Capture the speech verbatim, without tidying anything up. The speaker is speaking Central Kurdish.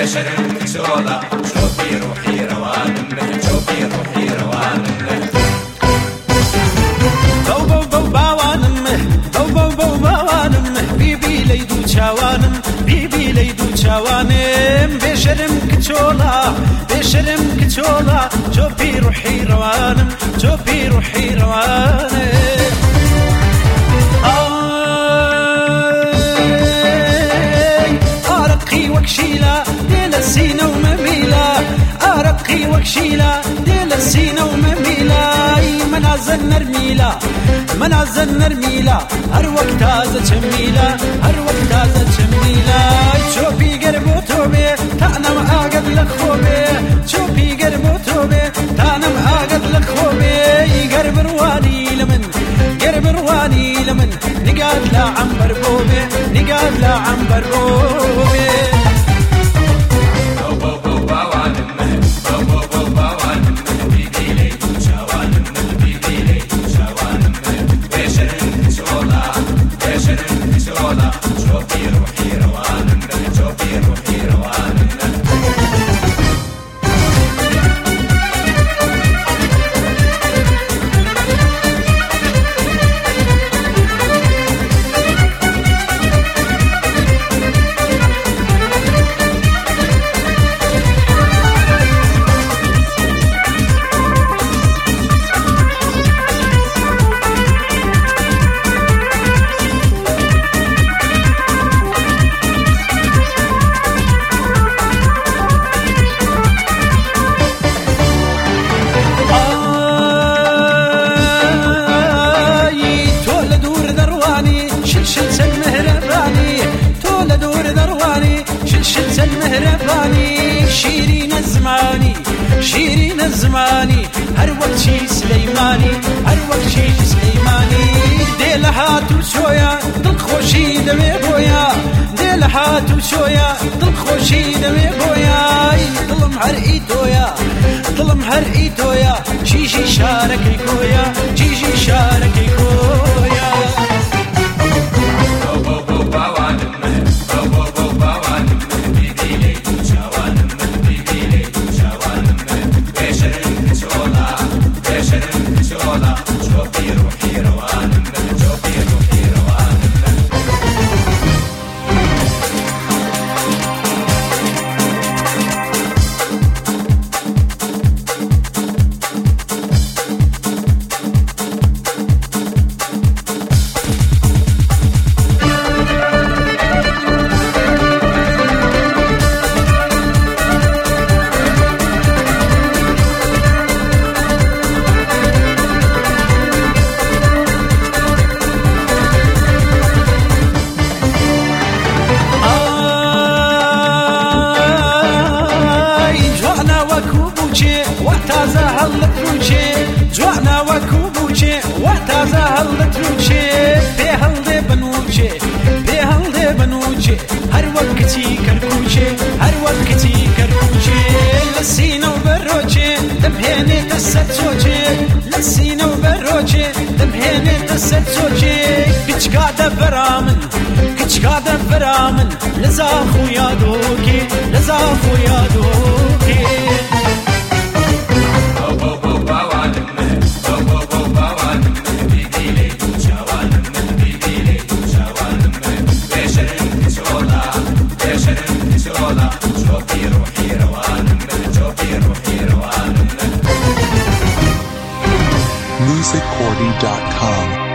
بشر كسولة شوفي روحي روان منه شوفي روحي روان منه بو بو بو باوانم بو بو بو باوانم بيبي ليدو چاوانم بيبي ليدو چاوانم بشرم كچولا بشرم كچولا شوفي روحي روانم شوفي روحي روانم أرقي وكشيلة ديل السينة ومميلة أرقي وكشيلة ديل السينة ومميلة منازل نرميلة منازل نرميلة هر وقت تازة جميلة هر وقت تازة جميلة شوفي قربو توبي تانا معاقد لخوبي شوفي قربو توبي تانا معاقد لخوبي قرب رواني لمن قرب رواني لمن نقاد لا عنبر بوبي نقاد لا عنبر بوبي شلت المهرباني شيرين الزماني شيرين الزماني هر وقت شي سليماني هر وقت شي سليماني ديل هاتو شويا دل خوشي دمي بويا ديل هاتو شويا دل خوشي دمي بويا ظلم هرقي تويا ظلم هرقي تويا شي شي شاركي كويا شي شي شاركي كويا وتازه هالتروچه جوانا وكوبوچه وتازه هالتروچه به هالده بنوچه به هالده بنوچه هر وقتی کرکوچه هر وقتی کرکوچه لسینو بروچه دمهنه تسچوچه لسینو بروچه دمهنه تسچوچه کچکاده برامن کچکاده برامن لزا خویا دوکی لزا خویا دوکی music cordy dot com